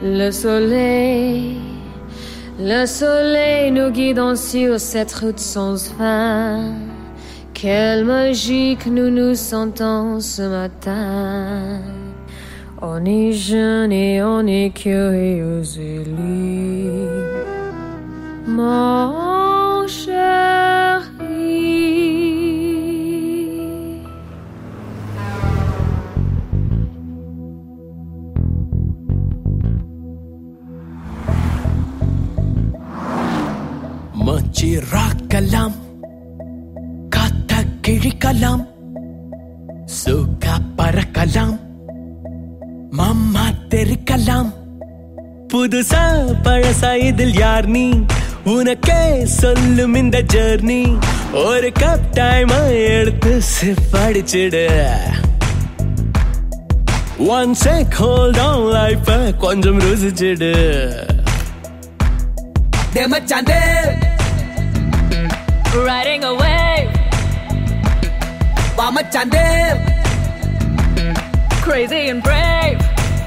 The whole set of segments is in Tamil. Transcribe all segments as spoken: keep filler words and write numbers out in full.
Le soleil, le soleil nous guide sur cette route sans fin. Quelle magie que nous nous sentons ce matin. On est jeune et on est curieux et libre, mon chéri. மச்சி ராக்கலாம் காத்த கிழிக்கலாம் சுகா பறக்கலாம் மாமா தெரிக்கலாம் புதுசா பழசா இதில் யார் நீ உனக்கே சொல்லும் இந்த ஜர்னி ஒரு கப் டைம் எடுத்து சிப்படிச்சிடு one sec hold on life கொஞ்சம் ருசிச்சிடு Demachande Riding away Vamachande Crazy and brave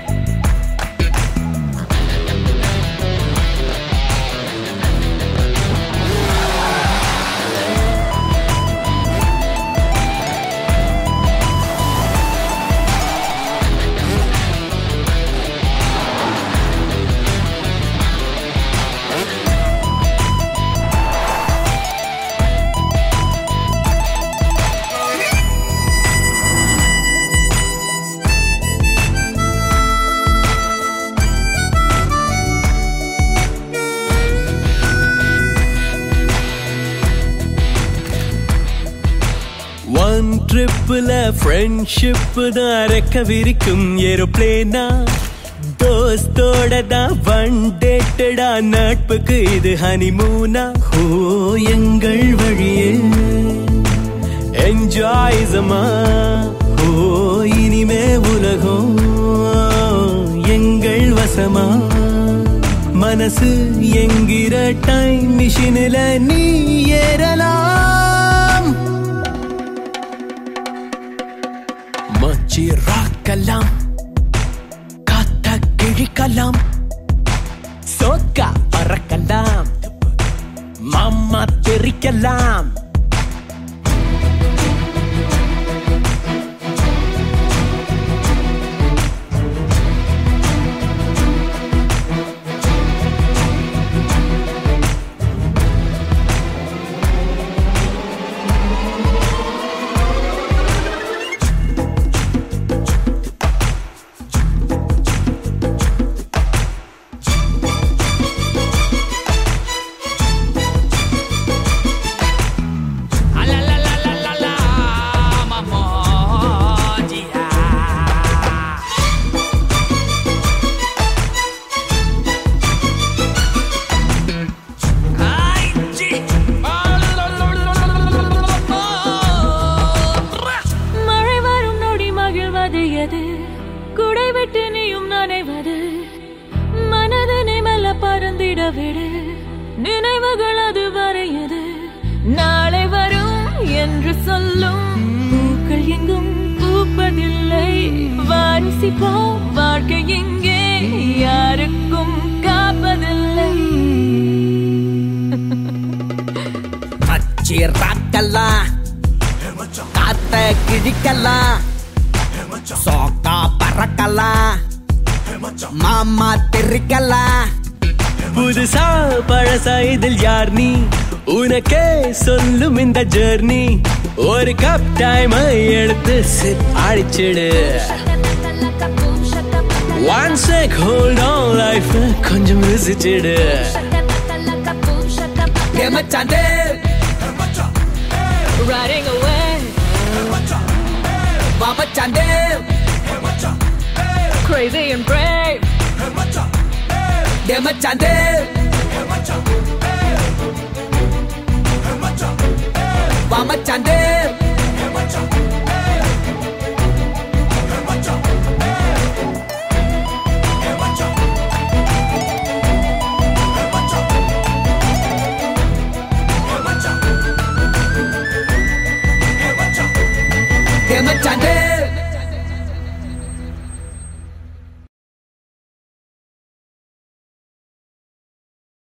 one ட்ரிப்ல ஃப்ரெண்ட்ஷிப் தான் ரெக்க விரிக்கும் ஏரோப்ளேனா தோஸ்தோட தான் ஒன் டேட்டடா நட்புக்கு இது ஹனிமூனா ஓ எங்கள் வழியே என்ஜாய்ஸமா ஓ இனிமே உலகம் எங்கள் வசமா மனசு என்கிற டைம் மிஷினில் நீ ஏறலாம் மச்சி ராக்கலாம் காத்த கிழிக்கலாம் சோக்கா பறக்கலாம் மாமா தெரிக்கலாம் குடை விட்டு நீயும் நனைவது மனதனை மெல்ல பறந்திட விடு நினைவுகள் அது வரையது நாளை வரும் என்று சொல்லும் பூக்கள் எங்கும் பூப்பதில்லை வாரிசி போ வாழ்க்கை எங்கே யாருக்கும் காப்பதில்லை மச்சி ராக்கலாம் காத்த கிழிக்கலாம் சோக்கா பறக்கலாம் மாமா தெரிக்கலாம் புதுசா பழசா இதில் யார் நீ உனக்கே சொல்லும் இந்த ஜர்னி ஒரு கப் டைம் எடுத்து சிப் அடிச்சிடு one sec hold on life கொஞ்சம் ருசிச்சிடு Demachande Riding away Vamachande Crazy and brave Demachande Vamachande Demachande